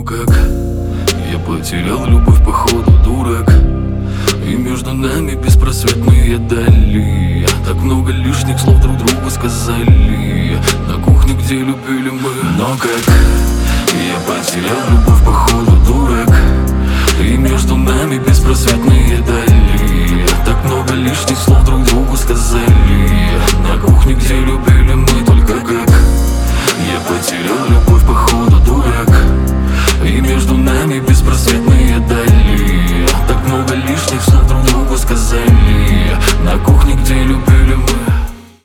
помню, как я потерял любовь, походу, дурак. И между нами беспросветные дали. Так много лишних слов друг другу сказали на кухне, где любили мы. Но как я потерял любовь,